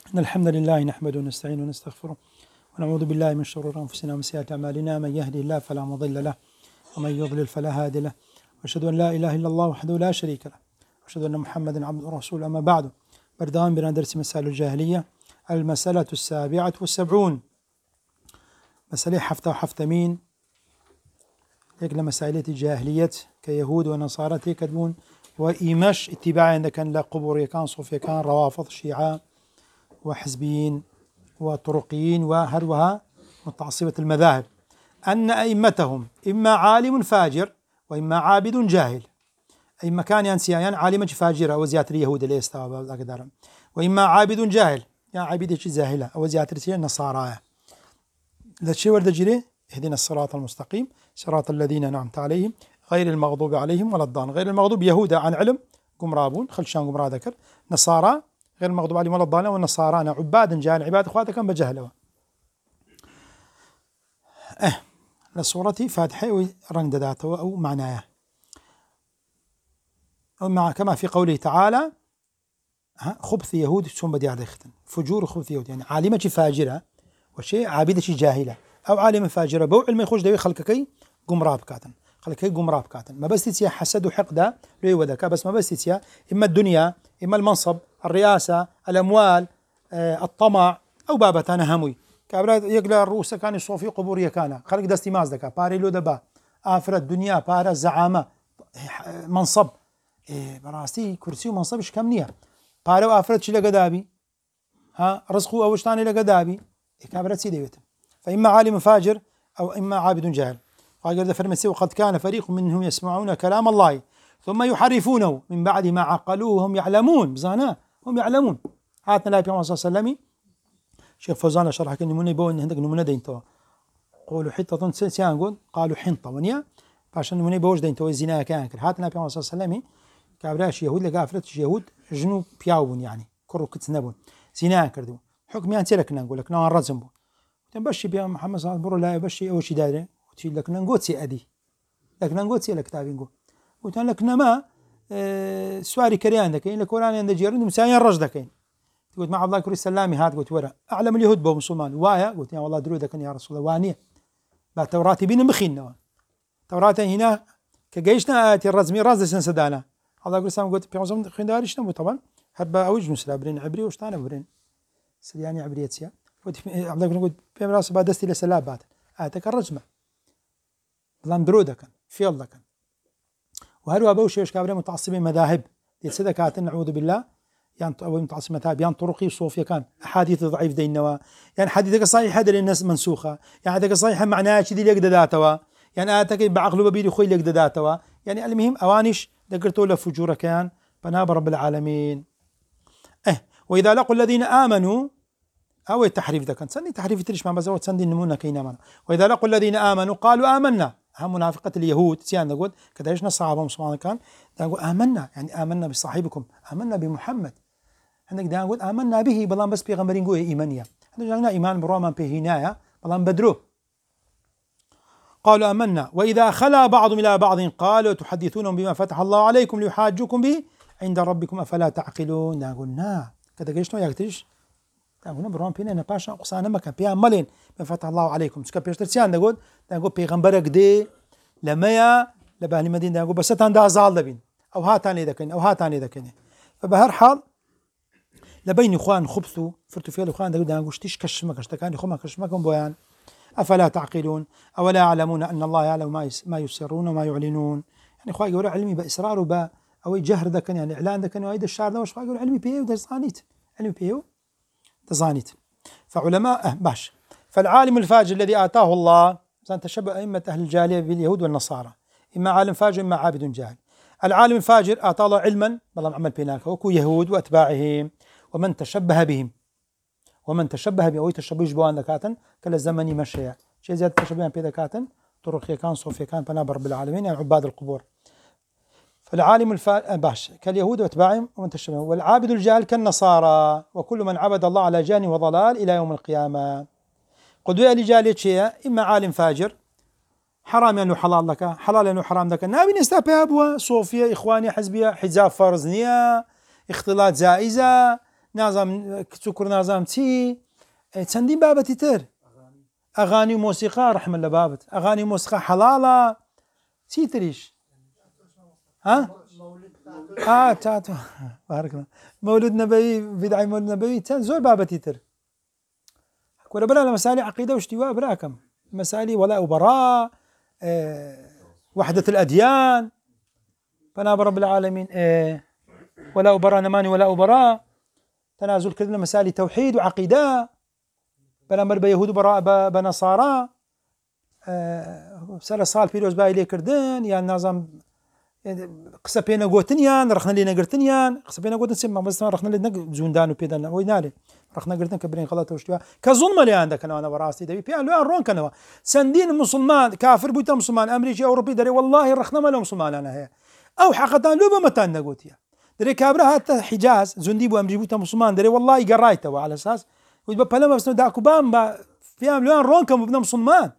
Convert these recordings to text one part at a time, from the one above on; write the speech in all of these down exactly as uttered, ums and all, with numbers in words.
إن الحمد لله نحمده ونستعينه ونستغفره ونعوذ بالله من شرور أنفسنا ومن سيئات أعمالنا، من يهده الله فلا مضل له ومن يضلل فلا هادي له، وأشهد أن لا إله إلا الله وحده لا شريك له، وأشهد أن محمدا عبده ورسوله. أما بعد، بردان بنا درس مسائل الجاهلية، المسألة السابعة والسبعون، مسألة حفتة وحفتة مين هيك لمسائل الجاهلية كيهود ونصارى تكذبون وإيمش اتباع عندك كان لا قبور كان صوفيا كان روافض شيعة وحزبيين وطرقيين وهروها متعصبة المذاهب، أن أئمتهم إما عالم فاجر وإما عابد جاهل. أئمة كان ينسيان عالم فاجرة وزيات اليهود اللي يستوى أقدر، وإما عابد جاهل يعني عابد جاهلة أو زيات النصارى. ذا الشيء ورد جري اهدنا الصراط المستقيم صراط الذين أنعمت عليهم غير المغضوب عليهم ولا الضالين. غير المغضوب يهودا عن علم قمرابون خلشان قمرا ذكر، نصارى غير المغضوب عليهم ولا الضالين، والنصارى أنا عباد جاهل عباد اخواتك كان بجهلوا. اه للصورة فاتحة رنگ ذاته أو معناه أو مع كما في قوله تعالى خبث يهود ثم بدي على ختن فجور خبث يهود، يعني عالمة فاجرة وشيء عابدة جاهلة أو عالمة فاجرة بو علم يخش دوي خلقكي قمراب كاتن خلقكي قمراب كاتن ما بس تسيا حسد وحقد لي وذاك، بس ما بس تسيا إما الدنيا إما المنصب الرئاسة الأموال آه، الطمع أو بابتانا هموي كابرا يقلا الروس كان الصوفي قبورية كان خلق دستي مازدكا باري لو دبا آفر الدنيا بارا الزعامة منصب إيه براستي كرسي ومنصبش كم نية بارا وآفرت شي لقدابي ها رزقه أوشتاني لقدابي إيه كابرا سيدي بيتم. فإما عالم فاجر أو إما عابد جاهل. قال فرمسي وقد كان فريق منهم يسمعون كلام الله ثم يحرفونه من بعد ما عقلوه هم يعلمون بزانا هم يعلمون. هاتنا لا بيوم صلى الله عليه وسلم شيخ فوزان شرح كن نمونه بو إن عندك نمونه دينتوا قولوا حطة سيان قول قالوا حنطة ونيا عشان نمونه بوش دينتوا الزنا كان كر. هاتنا بيوم صلى الله عليه وسلم كابراش يهود لقافرت يهود جنوب بياون يعني كرو كتنبون زنا كردو حكم يعني لك نقول لك نار رزمبو تنبشي بيا محمد صلى الله عليه وسلم لا يبشي أول شيء دايره وتشيل لك نقول سي أدي لك نقول سي لك تابينجو وتقول لك نما أه سواري كريان ذكين لكوراني عند جيران مسايا رج ذكين تقول مع الله كريس السلامي هات قلت ورا أعلم اليهود بو مسلمان وايا قلت يا والله درو ذكين يا رسول الله وانية بعد توراتي بين مخينا توراتي هنا كجيشنا آتي الرزمي راز سن سدانا الله كريس السلام قلت بيعظم خنداريش نمو طبعا هربا أوج مسلا برين عبري وشتانا برين سرياني عبريتيا قلت عبد الله قلت بيم راس بعد دستي لسلابات آتك الرجمة بلان درو ذكن في الله كان وهلو أبو شيش كابرين متعصبين مذاهب دي سدكات نعوذ بالله يعني أو متعصب مذاهب يعني طرقي صوفيا كان أحاديث ضعيف دي النوا يعني حديثك صحيح هذا للناس منسوخة يعني هذاك صحيح معناه شدي ليك داتوا يعني آتك بعقله ببيري خوي ليك داتوا يعني المهم أوانيش ذكرتوا له فجورة كان بناب رب العالمين. إيه وإذا لقوا الذين آمنوا أو التحريف ذا كان سني تحريف تريش ما بزود سندي النمونة كينا منا. وإذا لقوا الذين آمنوا قالوا آمنا هم منافقة اليهود سيان نقول كذا إيش نصعبهم سبحانه كان نقول آمنا يعني آمنا بصاحبكم آمنا بمحمد عندك ده نقول آمنا به بلان بس بيغمرين قوي إيمانية هذا جانا إيمان بروما بهناية بلان بدرو قالوا آمنا. وإذا خلا بعضهم إلى بعض قالوا تحدثونهم بما فتح الله عليكم ليحاجوكم به عند ربكم أفلا تعقلون. نقول نا كذا إيش نو يكتريش تقولنا برام بينا نباشا قصانا ما كان بيا مالين ما فتح الله عليكم سكاب يشترسيان نقول نقول بيغمبرك دي لما يا لبهني مدينة نقول بس تان زال دبين أو هاتاني ذكين أو هاتاني ذكين. فبهر حال لبين إخوان خبثوا فرتوا فيه الإخوان نقول نقول تيش كشمك اشتكاني خما كشمكم بيان أفلا تعقلون أولا يعلمون أن الله يعلم ما ما يسرون وما يعلنون. يعني إخوان يقولوا علمي بإصرار وبا أو جهر ذكين يعني إعلان ذكين وأيد الشعر ده وش يقولوا علمي بيه وده صانيت علمي بيه تزانيت. فعلماء أه باش فالعالم الفاجر الذي آتاه الله زان تشبه أئمة أهل الجاهلية باليهود والنصارى إما عالم فاجر إما عابد جاهل. العالم الفاجر آتاه الله علما بلام عمل بيناك وكو يهود وأتباعهم ومن تشبه بهم ومن تشبه بهم أو تشبه بوان ذكاتا كلا الزمن مشيا شيء زيادة تشبه بذكاتا طرق كان صوفيا كان بناب رب العالمين يعني عباد القبور. فالعالم الفا باش كاليهود واتباعهم ومن تشبه. والعابد الجاهل كالنصارى وكل من عبد الله على جهل وضلال إلى يوم القيامة. قدوة لجالية شيء إما عالم فاجر حرام يعني حلال لك حلال يعني حرام لك نابي نستابها أبوه صوفيا إخواني حزبية حجاب فرزنية اختلاط زائزة نازام کچ و کوڕ نازام چی چەندین بابەتی تر ئەغانی و مۆسیقا ڕەحمە لە بابت ئەغانی و مۆسیقا حەڵاڵە چی تریش ها ئا تاتۆ بارەکەڵا مەولود نەبەوی بیدعی مەولود نەبەوی چەند زۆر بابەتی تر وەرە برا لە مەسائلی عەقیدە و شتی وا براکەم مەسائلی وەلاء و بەڕا وحدة الأديان فناب رب العالمين إيه ولاء وبراء نماني ولاء وبراء تنازل كردنا مسائل توحيد وعقيدة بلا مربى يهود وبراء بنصارى أه سال صال بيروز باي لي كردن يعني نظام قصة بينا قوتنيان رخنا لينا قرتنيان قصة بينا قوتن سمع بس رخنا لينا زوندان وبيدنا وينالي رخنا قرتن كبرين غلط وشتوا كظلم اللي عندك انا براسي دبي بيان لو رون كانوا سندين مسلمان كافر بوتا مسلمان امريكي اوروبي دري والله رخنا ما لهم مسلمان انا هي او حقا لو بمتان نقوتيا دري كابرا حتى حجاز زندي بو امريكي بوتا مسلمان دري والله قرايته على اساس وبلما بس داكو بام فيام لو رون كانوا ابن مسلمان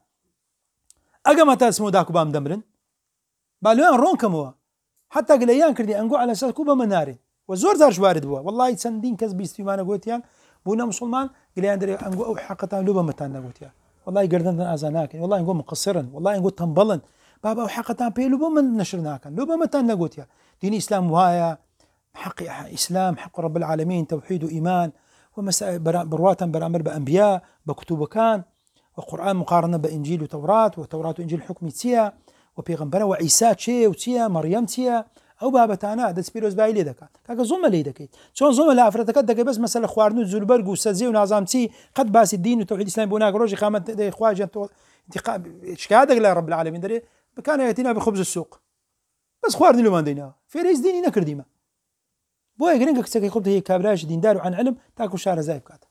اجا متى اسمه داكو بام دمرن بالوان رون كانوا حتى قليان كردي انقو على اساس كوبا مناري وزور زار شوارد بوا والله سندين كذب استيمانه قوتيان بونا مسلمان قليان دري انقو او حقا لو بمتان نقوتيا والله قردن ازاناك والله انقو مقصرا والله انقو تنبلن بابا وحقا بيلو بمن نشرناك لو بمتان نقوتيا دين اسلام وهايا حق اسلام حق رب العالمين توحيد وايمان ومسائل برواتا برامر بانبياء بكتب كان وقران مقارنه بانجيل وتوراه وتوراه وانجيل حكم تيا وبيغمبره وعيسى تشي وتيا مريم تيا او بابتانا دس بيروز باي لي دكا كاكا زوم لي دكي شلون زوم لا افرتك دكا بس مثلا خوارنو زولبرغ وسزي ونظامتي قد باس الدين وتوحيد الاسلام بوناك روجي قامت اخواج انتقام شكادك لا رب العالمين دري كان ياتينا بخبز السوق بس خوارني لو ما دينا في رئيس ديني نكر ديما بويا جرينك كتاكي خبط هي كابراش دين دار عن علم تاكو شارع زايب كات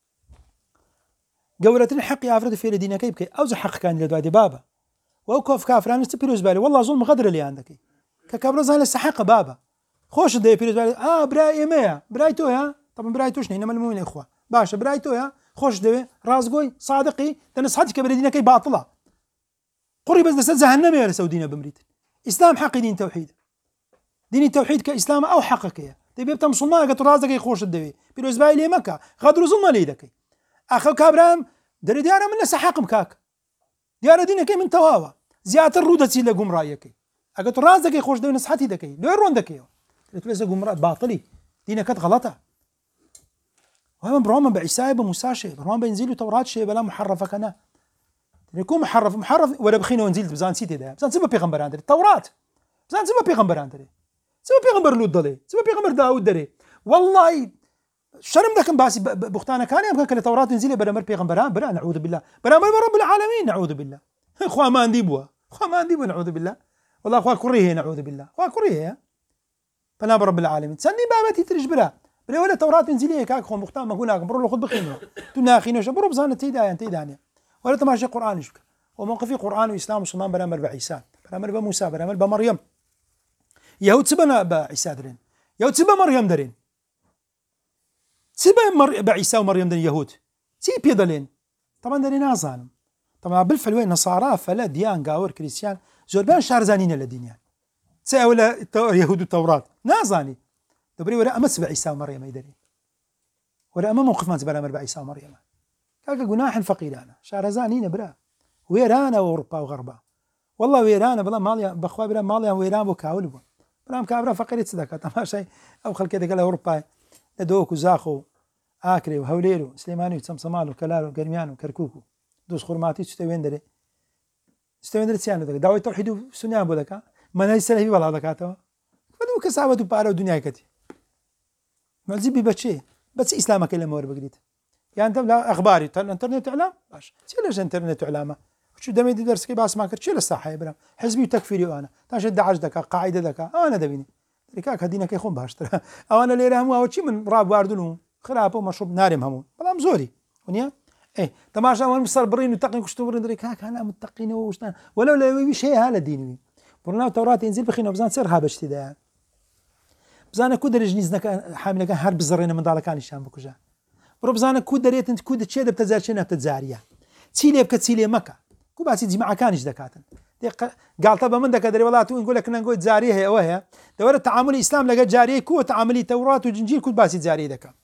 قولت الحق يا افرد في دينك يبكي اوز حق كان لدوادي بابا وكوف كافران استبيروز بالي والله ظلم غدر اللي عندك ككابرز هذا السحق بابا خوش دي بيروز بالي اه براي ميا برايتو يا طبعا برايتوش هنا المؤمنين اخوه باشا برايتو يا خوش دي رازقوي صادقي تنصحتك بدينك باطله قري بس دس جهنم يا سودينا بمريت اسلام حق دين توحيد دين التوحيد كاسلام او حقك يا تبي بتم مسلمان قلت رازقي خوش الدوي بيروز بالي مكه غدر ظلم ليدك اخو كابرام دري ديار من سحق مكاك ديار دينك من تواوا زيادة الرودة لقوم رأيك أقول رازك يخوش دوي نصحتي دكي لو يرون دكي قلت له قوم رأي باطلي دينك كانت غلطة وهم برهما بعيسى بموسى شيء برهما بينزلوا توراة شيء بلا محرفة كنا يكون محرف محرف ولا بخينا ونزلت بزان سيتي ده بزان سبب بيغمبر عندري التوراة بزان سبب بيغمبر عندري سبب بيغمبر لود دلي سبب بيغمبر داود دري والله شرم ده كان باسي بختانه كان يمكن كان التوراة تنزل بلا مر بيغمبران بلا نعوذ بالله بلا مر رب العالمين نعوذ بالله اخوة ما عندي بوا اخوة ما عندي بوا نعوذ بالله والله اخوة كريه نعوذ بالله اخوة كريه فنا برب العالمين سني بابتي ترج بلا بلا ولا توراة تنزليه كاك اخوة مختار ما هناك برو خذ بخينه تناخينه برو بزانه تيدايا تيدانيا ولا تماشي قرآن شبك وموقفي قرآن وإسلام وسلمان بلا مر بعيسى بلا مر بموسى بلا مر بمريم يهود سبنا بعيسى درين يهود سبا مريم درين سبا مر بعيسى ومريم درين يهود سي بيدلين طبعا درين نازان طبعا بالفعل وين نصارى فلا ديان قاور كريستيان زوربان شارزانين لدينيان سي ولا يهود التوراة نازاني دبري ولا امس بعيسى ومريم يدري ولا امام موقف ما زباله مر بعيسى ومريم كاكا جناح فقير انا شارزانين برا ويرانا واوروبا وغربا والله ويرانا بلا ماليا بخوا بلا ماليا ويران وكاول بلا كابرا فقير صدقه تماشي او خل كذا قال اوروبا دوك وزاخو اكري وهوليرو سليماني وسمسمالو كلالو وقرميانو وكركوكو دوس خرماتي تستوين دري تستوين دري سيانو دك دعوة توحيد وسنيان بودك ما نايس سلفي ولا دكاتو فدو كسابة بارو دنيا كتي معزبي بتشي بس اسلامك اللي مور بقريت يعني انت لا اخباري الانترنت اعلام باش سيلش انترنت اعلامه شو دمي درس كي باس ما كرت شيل الصحه يا حزبي وتكفيري وانا تشد عجدك قاعده ذاك انا دبيني ركاك هدينا كيخون باشترا او انا اللي راهم او شي من راب واردلهم خراب ومشروب نارم همون بلا مزوري ونيا ايه تماشى وين مصبرين وتقين كشتورين دريك هاك انا متقين وشنا ولو لا شيء هذا ديني برنا التوراة ينزل بخينا بزان سر هابش تدا بزان كودر جنيزنا حامل كان حرب زرينا من دالك كان الشام بكجا برو بزان كودر يت كود تشد بتزارشنا بتزاريا تسيلي بكتسيلي مكه كو باسي جماعه كانش دكاتن قال طب من دك دري والله تو نقول لك نقول زاريه هي وهي دور التعامل الاسلام لقى جاريه كو تعاملي توراة وجنجيل كود باسي زاريه دكا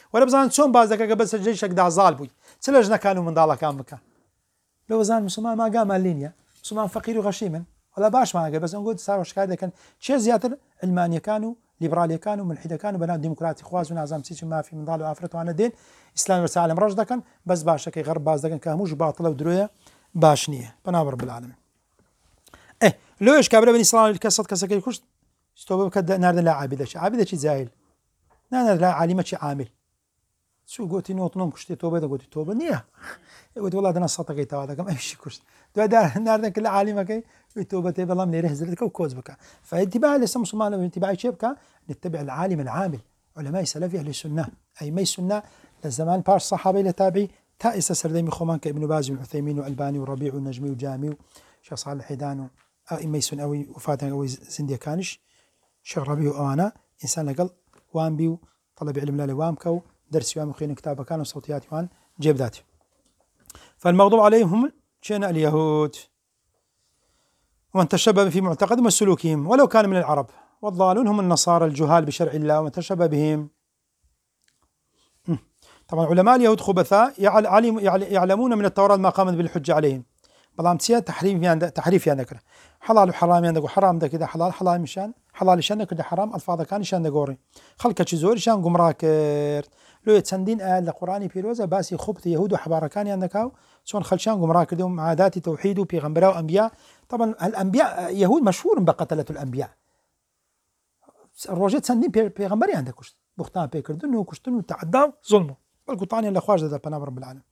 ولا بزان چۆن باز دەکە کە بەس جێشێکدا زاڵ بووی چ لە ژنەکان و منداڵەکان بکە لەوە زان مسلمان ماگامان لێ نییە مسلمان فەقیر و غەشی من ولا باشمانگە بەس ئەنگۆ ساوەشکار دەکەن چێ زیاتر علمانیەکان و لیبرالیەکان و ملحیدەکان و بەناو دیموکراتی خواز و نازام چی مافی منداڵ و ئافرەتوانە دێن ئیسلامی وەسالم ڕەش دەکەن بەس باشەکەی غەرب باز دەکەن کە هەمووش باتڵە و درۆیە باش نییە بەناو رەب العالەمین ئێ لۆیش کابرا بنی سڵام کە سەد کەسەکەی کوشت ستۆ بکە ناردن لا عابدەچی عابدەچی جاهل نانەر لا عالیمەچی عامل چوو گوتی نۆتنۆم کوشتێ تۆبە دەگوتی تۆبە نییە گوتی وڵا دەنا سەدەکەی تەوا دەکەم ئەوشی کوشت دوای ناردن کە لە عالیمەکەی تۆبە تێ بەڵام لێرە هزر دەکە و کۆچ بکە فاتباع لەسەر مسلمانەوە انتباعی چێ بکە نتبع العالم العامل علماء سلف أهل السنة أئمة السنة لزمان باش صحابي لتابعي تا ئێستا سەردەمی خۆمان کە ابن باز و عثەیمین و ئەلبانی و ڕەبیع و نەجمی و جامی و شێخ صالح حەیدان و ئەئیمەی سون ئەوەی وفاتیان ئەوەی زیندیەکانیش شێخ ڕەبیع و ئەوانە ئینسان لەگەڵ وان بی و طەڵەبی علم لای وام کە و دەرسی وان بخوێنێ کتابەکان و سەوتیاتی وان جێبداتی فالمغضوب عليهم هم شأن اليهود ومن تشبه في معتقدهم وسلوكهم ولو كان من العرب والضالون هم النصارى الجهال بشرع الله ومن تشبه بهم. طبعا علماء اليهود خبثاء يعلمون من التوراة ما قامت بالحجة عليهم بلام تسيا تحريم يعني تحريف يعني ذكر حلال وحرام يعني وحرام ده كده حلال حلال مشان حلال شان كده حرام الفاظ كان شان دغوري خلك زور شان قمرا كرت لو يتسندين آل القرآن بيروزة باسي خبث يهود وحباركان يندكاو شون خلشان قمرا كدهم عادات توحيد وبيغمبراء وأنبياء. طبعا الأنبياء يهود مشهور بقتلة الأنبياء الروجيت سندين بيغمبري عندك كشت بختان بيكردن وكشتن وتعداو ظلمه والقطاني اللي خواج ذا بنام رب العالمين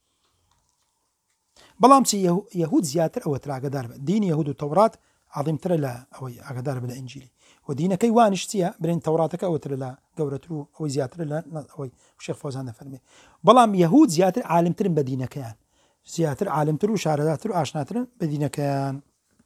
بلام سي يهود زياتر أو ترى قدار دين يهود والتوراة عظيم ترى لا أو قدار بلا إنجيلي ودين كيوانش سيا بين توراتك أو ترى لا جورترو أو زياتر لا أو الشيخ فوزان فرمي بلام يهود زياتر عالم تر بدينة كيان زياتر عالم تر وشاردات تر عشنا تر بدينة كيان.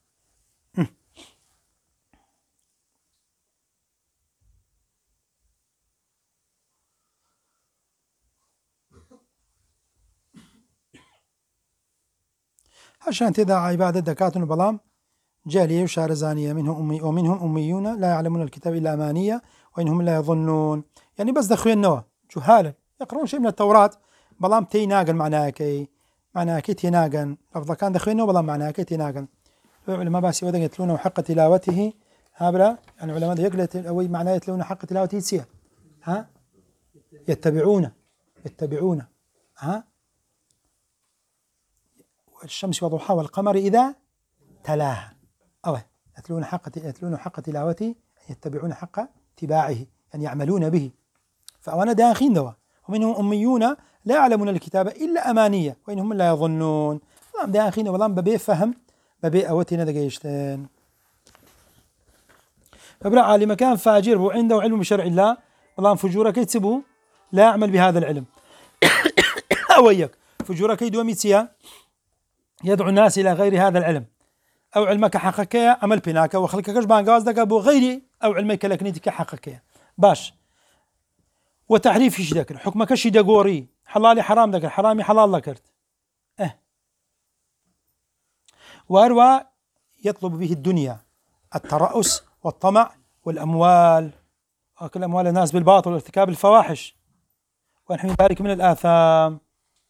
عشان تدعى عبادة دكاتن بلام جاهلية وشارزانية منهم أمي ومنهم أميون لا يعلمون الكتاب إلا أمانية وإنهم لا يظنون يعني بس دخلوا النوى جهالا يقرؤون شيء من التوراة بلام تيناقن معناها كي معناها كي تيناقن لفظ كان دخلوا النوى بلام معناها كي تيناقن العلماء باسي وذا يتلونه حق تلاوته هابرا يعني علماء يقلت أو معناه يتلونه حق تلاوته تسيا ها يتبعون يتبعون ها الشمس وضحاها والقمر إذا تلاها أو يتلون حق يتلون حق تلاوته يتبعون حق اتباعه يعني يعملون به فأوانا داخين دوا ومنهم أميون لا يعلمون الكتاب إلا أمانية وإنهم لا يظنون والله داخين والله ببي فهم ببي أوتنا دقيشتين فبلا عالم كان فاجر وعنده علم بشرع الله والله فجورك يتسبوا لا يعمل بهذا العلم أويك فجورك يدوميتيا يدعو الناس إلى غير هذا العلم أو علمك حقكية عمل بناك وخلقكش بانقاز دك أبو غيري أو علمك لكنيتك حقكية باش وتعريف شي ذكر حكمك شي دقوري حلالي حرام ذكر حرامي حلال ذكرت اه وأروى يطلب به الدنيا الترأس والطمع والأموال وأكل أموال الناس بالباطل وارتكاب الفواحش ونحن ذلك من الآثام.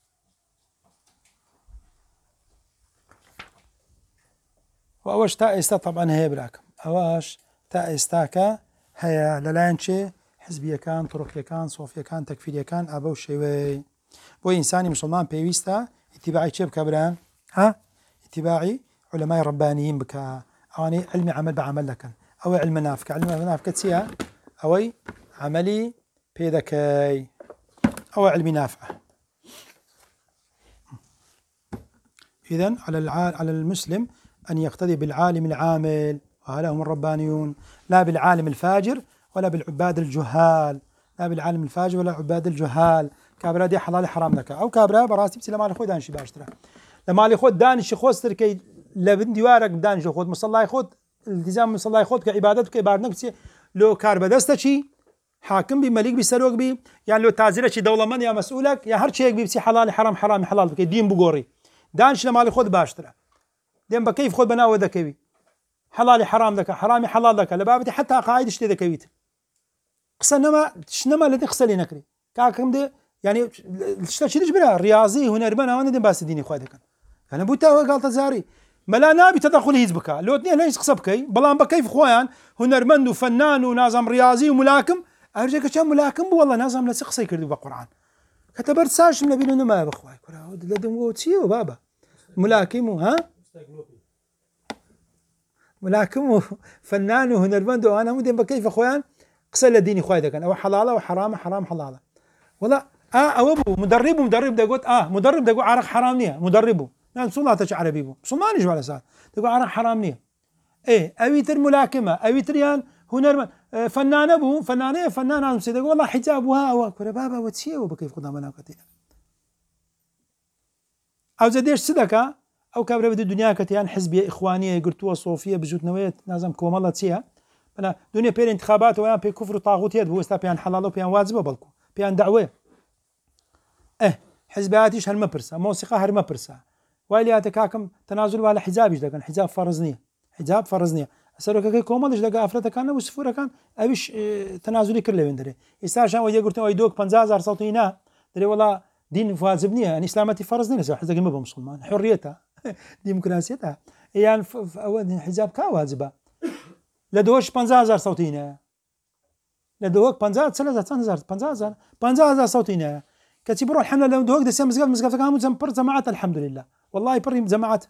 وأوش تا إستا طبعا هي براكم أواش تا إستاكا هيا للاينشي حزبية كان طرقية كان صوفية كان تكفيرية كان أبو شيوي بو إنساني مسلمان بيويستا اتباعي شيب كبران ها اتباعي علماء ربانيين بك أواني علمي عمل بعمل لكن أو علم نافك علم نافك تسيا أوي عملي بيدكي أو علمي نافع. إذن على الع... على المسلم أن يقتدي بالعالم العامل وهؤلاء هم الربانيون لا بالعالم الفاجر ولا بالعباد الجهال لا بالعالم الفاجر ولا عباد الجهال كابرا دي حلال حرام لك أو كابرا براسي بسي لما لخود دانشي باشترا لما لخود دانشي خوستر كي لبن ديوارك دانشي خود مصلى خود التزام مصلى خود كعبادتك كعبادتك بسي لو كار بدستشي حاكم بي ملك بي سروق بي يعني لو تعزيرك شي دولة من يا مسؤولك يا هر شيء بسي حلال حرام حرام حلال بك دين بقوري دانش لما لخود باشترا دين بكيف خود بناو ذكوي حلال حرام ذكا حرامي حلال ذكا لبابتي حتى قاعد اشتي ذكويت قسنما شنما الذي قسلي نكري كاكم دي يعني شتى برا رياضي هنرمن أنا دين باس ديني خوي دكان أنا بوتا قال تزاري ملا نابي تدخل هيزبك لو اثنين ليش قصبكي بلان بكيف خوان هنرمن وفنان ونازم رياضي وملاكم أرجعك كان ملاكم والله نازم لا سقسي كردوا بالقرآن كتبرت ساش من بيننا ما بخواي كره لدم وتسيو بابا ملاكم ها ملاكم وفنان وهنرمن وأنا مدين بكيف أخوان قصة ديني خوي دكان أو حلالة وحرام حرام حلالة والله اه او ابو مدربه مدرب ده قلت اه مدرب ده عرق حرامنيه مدربه نعم صلاة تش عربي بو صومالي جو على سال تقول عرق حرامنيه ايه اويتر ملاكمه اويتريان هنر آه فنان ابو فنانيه فنان عم سيد والله حجابها وكره بابا وتسيو بكيف قدام مناقتي او زديش صدقه او كبر بده الدنيا كتيان حزبيه اخوانيه قلتوها صوفيه بجوت نويت لازم كوم الله تسيها انا دنيا بين انتخابات ويا بي كفر طاغوتيات هو استا بيان حلال وبيان واجبه بالكو بيان دعوه اه حزباتيش هالما برسا موسيقى هالما برسا ويلياتك كاكم تنازل على حجابيش لكن حجاب فرزنيه حجاب فرزنيه اسالك كي كومالش لقى افرتا كان وسفوره كان ابيش اه تنازلي كله وندري يساشا ويا قلت اي دوك خمسة آلاف صوتينا دري والله دين فازبنيه يعني اسلامتي فرزنيه سو حزق ما مسلمان حريتها ديمقراطيتها يعني حجاب كا واجبه لدوش خمسة آلاف صوتينا لدوك خمسة ثلاثة آلاف خمسة آلاف خمسة آلاف صوتينا كتبروا الحمله لو دوك دسم مزقف مزقف كانوا زمبر جماعات الحمد لله والله بريم جماعات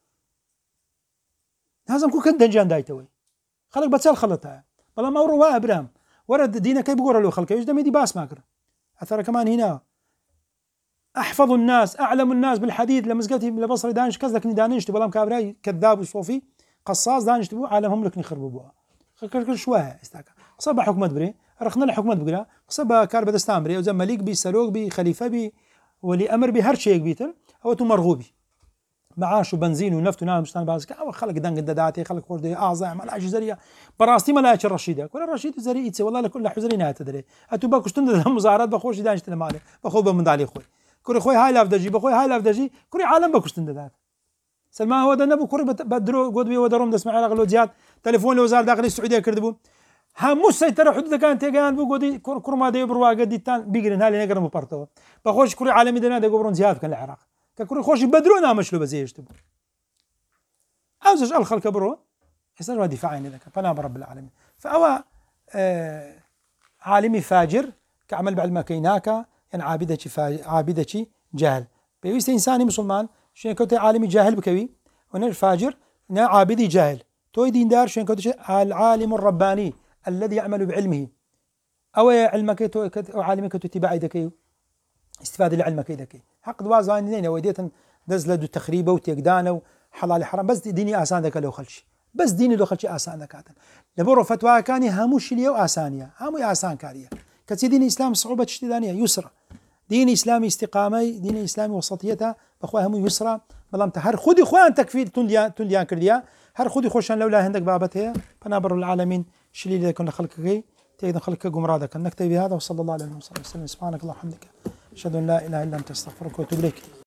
هذا كو كان دنجان دايتوي خلق بتسال خلطها والله ما وروا ابراهيم ورد دينك يبقوا له خلق ايش دمي دي باس ماكر اثر كمان هنا احفظ الناس اعلم الناس بالحديث لمزقتي لبصر دانش كذلك دانش والله كابراي كذاب وصوفي قصاص دانش تبو عالمهم لك نخربوا بوها كل شويه استاكا صبح حكومه بري رخنا لحكومه بقرا صبا كار بدستان بري وزم مليك بي سروق بي خليفه بي ولي امر بي هر شيء بيتل هو تو مرغوبي معاش وبنزين ونفط ونام مشتان بازك او خلق دنق دداتي خلق خوش دي اعظم على جزريه براستي ملاك الرشيده كل الرشيد زريت والله لكل حزرينا تدري اتوبا كشتند مزارات بخوش دانش مالي بخوب من دالي خوي كوري خوي هاي لاف دجي بخوي هاي لاف دجي كوري عالم بكشتند دات سلمان هو ده نبو كوري بدرو قدوي ودروم دسمع على غلوجيات تليفون لوزاره داخليه السعوديه كردبو هموش سيطرة حدود كان تيجان بوجودي كور كورما دي بروا قدي تان بيجرن هالي نقرا مبارتو بخوش كوري عالمي دنا ده قبرون زياد كان العراق ككوري خوش بدرونا مشلو بزيش تبو عاوز الخلق برو يصير دفاع يعني ذاك فانا برب العالمين فأوا آه عالمي فاجر كعمل بعلم كيناكا يعني عابدتي فاجر عابدتي جاهل بيوست انساني مسلمان شين كنت عالمي جاهل بكوي وانا فاجر نا عابدي جاهل توي دين دار شين كنت العالم الرباني الذي يعمل بعلمه أو علمك تو عالمك تتبع يدك استفادة لعلمك يدك حق دواز عندنا وديت نزل دو تخريبه وتيقدانه وحلال حرام بس ديني آسان ذاك لو خلش بس ديني لو خلش آسان ذاك هذا لبرو فتوى كاني هموش اليو آسانية همو آسان كارية كتي دين الإسلام صعوبة اشتدانية يسرى دين إسلامي استقامي دين إسلامي وسطيتها بأخوة همو يسرى بلام تهر خذي خوان تكفير تنديان تنديان كرديا هر خذي خوشان لولا هندك بابتها فنابر العالمين شلي لي كنا خلقك تيجي خلقك قمرادك نكتفي بهذا وصلى الله عليه وسلم سبحانك اللهم وبحمدك أشهد أن لا إله إلا أنت أستغفرك وأتوب إليك.